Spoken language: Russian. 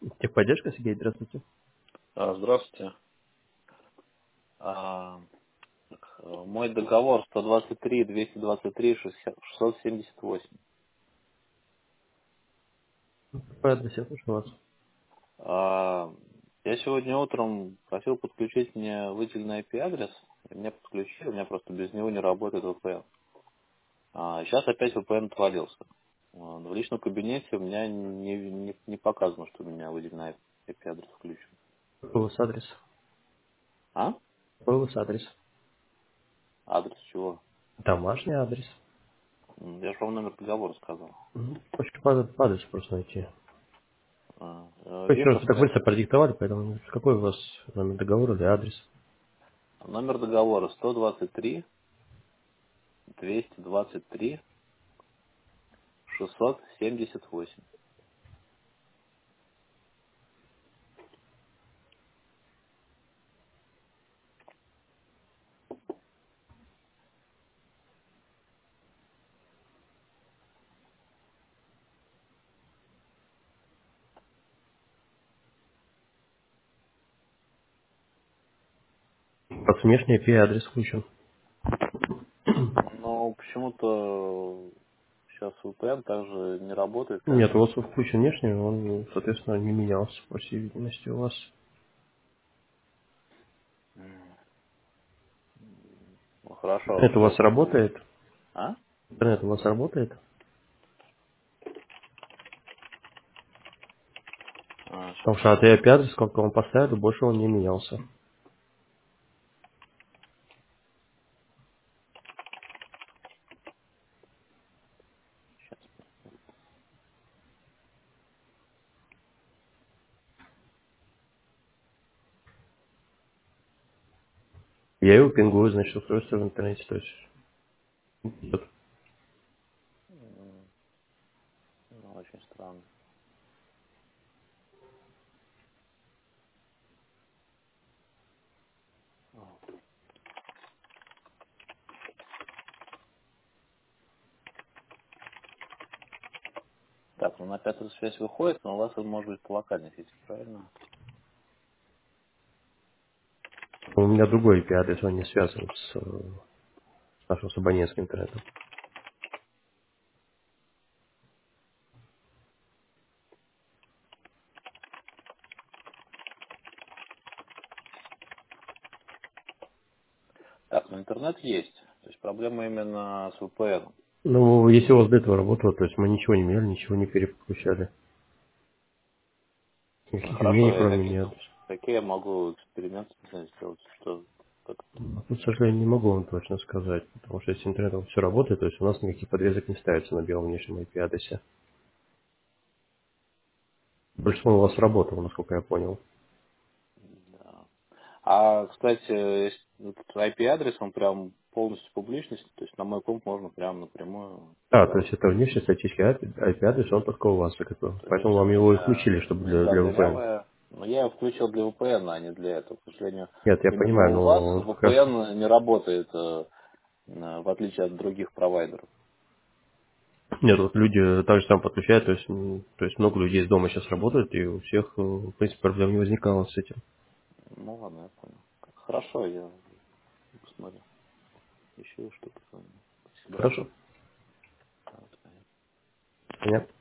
Техподдержка, Сергей, здравствуйте. Здравствуйте. А, Мой договор 123-223-678. По адресу я слушаю вас. Я сегодня утром просил подключить мне выделенный IP-адрес. Меня подключили, у меня просто без него не работает VPN. Сейчас опять VPN отвалился. В личном кабинете у меня не показано, что у меня выделенный IP-адрес включен. Какой у вас адрес? А? Какой у вас адрес? Адрес чего? Домашний адрес. Я же вам номер договора сказал. Очень по адресу просто найти. Еще раз, вы так Вешевская. быстро продиктовали, поэтому какой у вас номер договора или адрес? Номер договора 123-223-678. Как внешний IP-адрес включен. Но почему-то сейчас VPN также не работает, как Нет, у бы. вас включен внешний, он, соответственно, не менялся, по всей видимости, у вас. Ну, хорошо, Интернет у вас сейчас мы... работает? А? Интернет у вас работает? Потому что от IP-адрес, сколько он поставили, больше он не менялся. Сейчас. Я его пингую, значит, устройство в интернете, то есть идет. Ну, очень странно. Так, ну на пятую связь выходит, но у вас он может быть по локальной сети, правильно? У меня другой IP-адрес, он не связан с нашим с абонентским интернетом. Так, ну интернет есть. То есть проблема именно с VPN. Ну, если у вас до этого работало, то есть мы ничего не меняли, ничего не переподключали. Никаких Хорошо, изменений, кроме нет. какие я могу эксперименты не знаю, сделать, что как Тут, к сожалению, не могу вам точно сказать, потому что если интернетом все работает, то есть у нас никаких подвесок не ставится на белом внешнем IP-адресе. Большинство у вас работало, насколько я понял. да. Кстати, этот IP-адрес, он прям полностью публичный, то есть на мой комп можно прям напрямую Да, то есть добавить. это внешний статический IP-адрес, он только у вас закреплен. То Поэтому есть вам его и включили, у чтобы меня да, для VPN. дырявая, но я его включил для VPN, а не для этого. К сожалению, Нет, я именно понимаю, у вас но как раз VPN не работает, в отличие от других провайдеров. нет, вот люди так же сам подключают, то есть, то есть много людей из дома сейчас работают, и у всех, в принципе, проблем не возникало с этим. Ну ладно, я понял. Хорошо, я посмотрю. Еще что-то. Спасибо Хорошо. большое. Да, до свидания. Понятно.